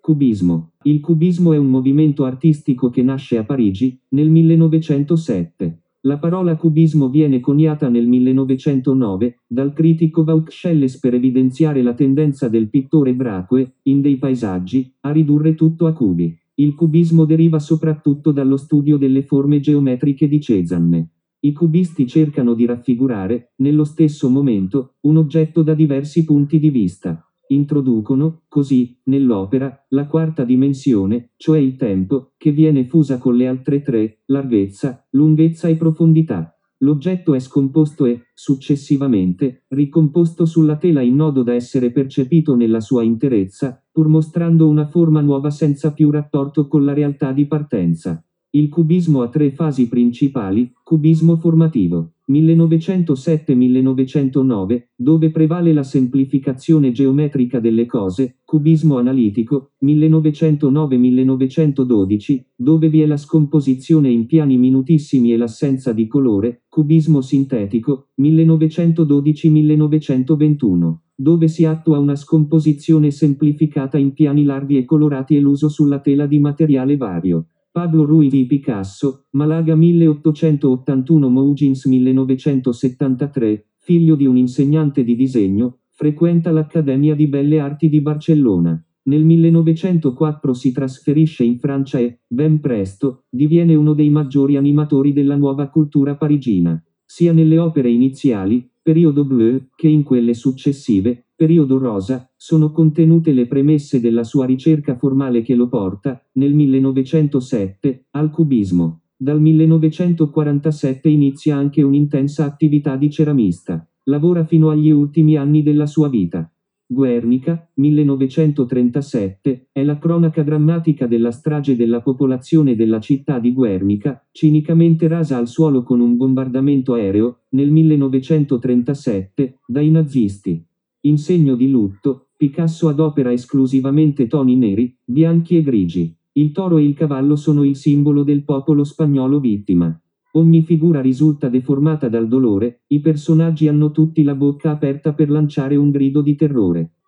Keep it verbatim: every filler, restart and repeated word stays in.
Cubismo. Il cubismo è un movimento artistico che nasce a Parigi, nel millenovecentosette. La parola cubismo viene coniata nel millenovecentonove, dal critico Vauxhelles per evidenziare la tendenza del pittore Braque, in dei paesaggi, a ridurre tutto a cubi. Il cubismo deriva soprattutto dallo studio delle forme geometriche di Cézanne. I cubisti cercano di raffigurare, nello stesso momento, un oggetto da diversi punti di vista. Introducono, così, nell'opera, la quarta dimensione, cioè il tempo, che viene fusa con le altre tre, larghezza, lunghezza e profondità. L'oggetto è scomposto e, successivamente, ricomposto sulla tela in modo da essere percepito nella sua interezza, pur mostrando una forma nuova senza più rapporto con la realtà di partenza. Il cubismo ha tre fasi principali: cubismo formativo, millenovecentosette millenovecentonove, dove prevale la semplificazione geometrica delle cose; cubismo analitico, millenovecentonove millenovecentododici, dove vi è la scomposizione in piani minutissimi e l'assenza di colore; cubismo sintetico, millenovecentododici millenovecentoventuno, dove si attua una scomposizione semplificata in piani larghi e colorati e l'uso sulla tela di materiale vario. Pablo Ruiz Picasso, Malaga milleottocentottantuno Mougins millenovecentosettantatré, figlio di un insegnante di disegno, frequenta l'Accademia di Belle Arti di Barcellona. Nel millenovecentoquattro si trasferisce in Francia e, ben presto, diviene uno dei maggiori animatori della nuova cultura parigina. Sia nelle opere iniziali, periodo bleu, che in quelle successive, periodo rosa, sono contenute le premesse della sua ricerca formale che lo porta, nel millenovecentosette, al cubismo. Dal millenovecentoquarantasette inizia anche un'intensa attività di ceramista. Lavora fino agli ultimi anni della sua vita. Guernica, millenovecentotrentasette, è la cronaca drammatica della strage della popolazione della città di Guernica, cinicamente rasa al suolo con un bombardamento aereo, nel millenovecentotrentasette, dai nazisti. In segno di lutto, Picasso adopera esclusivamente toni neri, bianchi e grigi. Il toro e il cavallo sono il simbolo del popolo spagnolo vittima. Ogni figura risulta deformata dal dolore, i personaggi hanno tutti la bocca aperta per lanciare un grido di terrore.